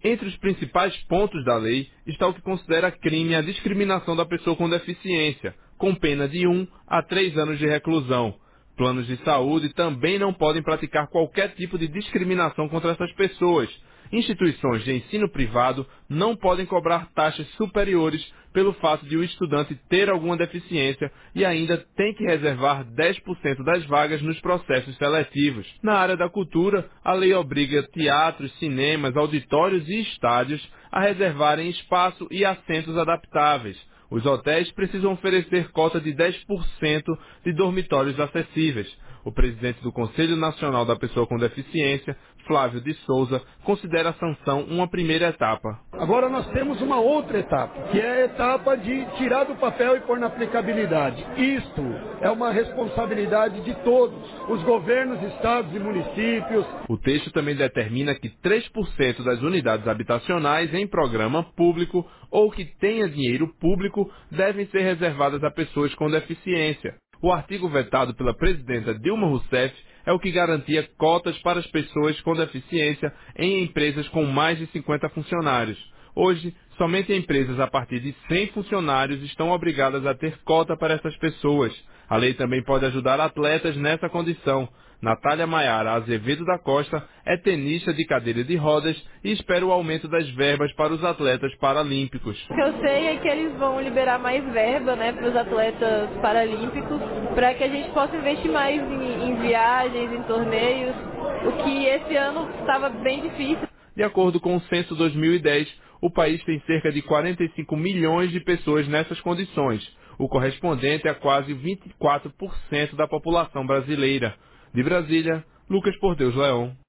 Entre os principais pontos da lei está o que considera crime a discriminação da pessoa com deficiência, com pena de 1 a 3 anos de reclusão. Planos de saúde também não podem praticar qualquer tipo de discriminação contra essas pessoas. Instituições de ensino privado não podem cobrar taxas superiores pelo fato de o estudante ter alguma deficiência e ainda tem que reservar 10% das vagas nos processos seletivos. Na área da cultura, a lei obriga teatros, cinemas, auditórios e estádios a reservarem espaço e assentos adaptáveis. Os hotéis precisam oferecer cota de 10% de dormitórios acessíveis. O presidente do Conselho Nacional da Pessoa com Deficiência, Flávio de Souza, considera a sanção uma primeira etapa. Agora nós temos uma outra etapa, que é a etapa de tirar do papel e pôr na aplicabilidade. Isto é uma responsabilidade de todos, os governos, estados e municípios. O texto também determina que 3% das unidades habitacionais em programa público ou que tenha dinheiro público devem ser reservadas a pessoas com deficiência. O artigo vetado pela presidenta Dilma Rousseff é o que garantia cotas para as pessoas com deficiência em empresas com mais de 50 funcionários. Hoje, somente empresas a partir de 100 funcionários estão obrigadas a ter cota para essas pessoas. A lei também pode ajudar atletas nessa condição. Natália Maiara Azevedo da Costa é tenista de cadeira de rodas e espera o aumento das verbas para os atletas paralímpicos. O que eu sei é que eles vão liberar mais verba, né, para os atletas paralímpicos, para que a gente possa investir mais em viagens, em torneios, o que esse ano estava bem difícil. De acordo com o censo 2010, o país tem cerca de 45 milhões de pessoas nessas condições, o correspondente a quase 24% da população brasileira. De Brasília, Lucas Por Deus Leão.